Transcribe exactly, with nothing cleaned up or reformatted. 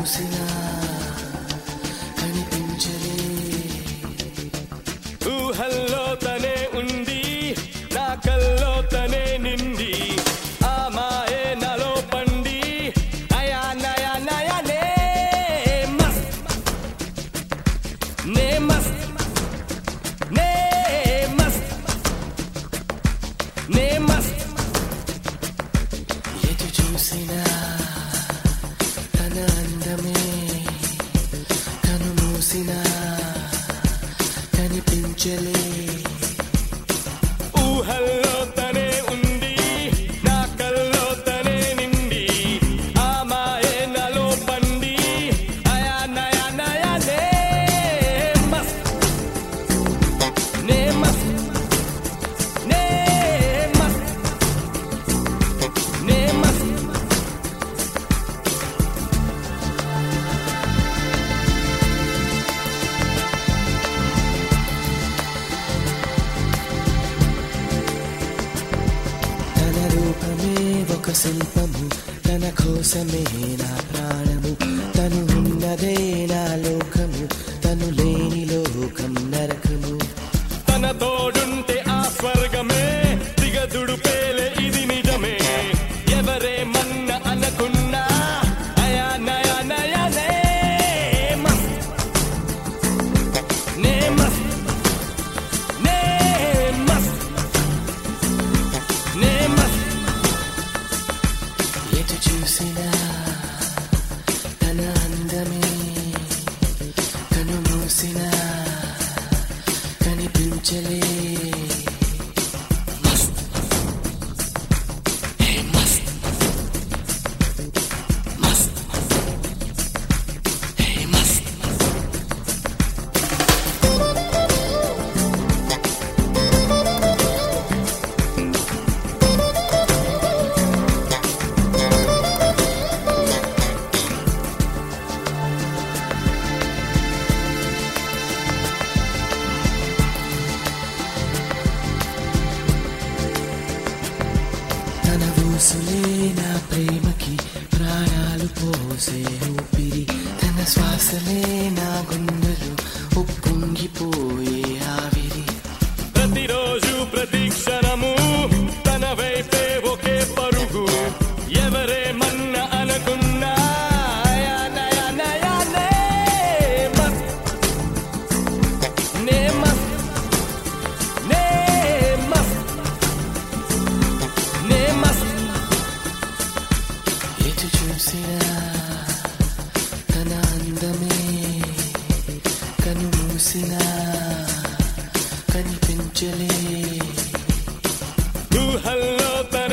మూసినా కనిపించలే. ఊహల్లో తనే ఉంది, నా కల్లో తనే నిండి, ఆ మాయే నాలో పండి, అయా నయా నయా నే మస్త్ నే మస్త్ నే మస్త్ నే మస్త్. ఎటు చూసినా తన అందమే, కను మూసినా కనిపించలే. ఊహల్లో తనే ఉంది, నా కల్లో తనే నిండి, ఆ మాయే నాలో పండి, అయా నయా నయా నే మస్త్ నే మస్త్ నే మస్త్ నే మస్త్. తన రూపమే ఒక శిల్పము, తన కోసమే నా ప్రాణము. తను ఉన్నదే నా లోకము, తను లేని లోకం నరకము. తన తోడుంటే ఆ స్వర్గమే, దిగదుడు పేలే ఇది నిజమే. ఎవరేమన్న అనుకున్నా, అయా నయా నయా నే మస్త్ నే మస్త్ నే మస్త్ నే మస్త్. ఎటు చూసినా తన అందమే, కను మూసినా కనిపించలే. మస్త్ హే మస్త్ మస్త్ హే మస్త్. తన ఊసులే నా ప్రేమకి ప్రాణాలు పోసే ఊపిరి. తన శ్వాసలే నా గుండెలు ఉప్పొంగిపోయే ఆవిరి. ప్రతిరోజు ప్రతి క్షణము తన వైపే ఒకే పరుగు. ఎవరేమన్న అనుకున్నా, అయా నయా నయా నే మస్త్ నే మస్త్ నే మస్త్ నే మస్త్. ఎటు చూసినా తన అందమే, కను మూసినా కనిపించలే. ఊహల్లో తనే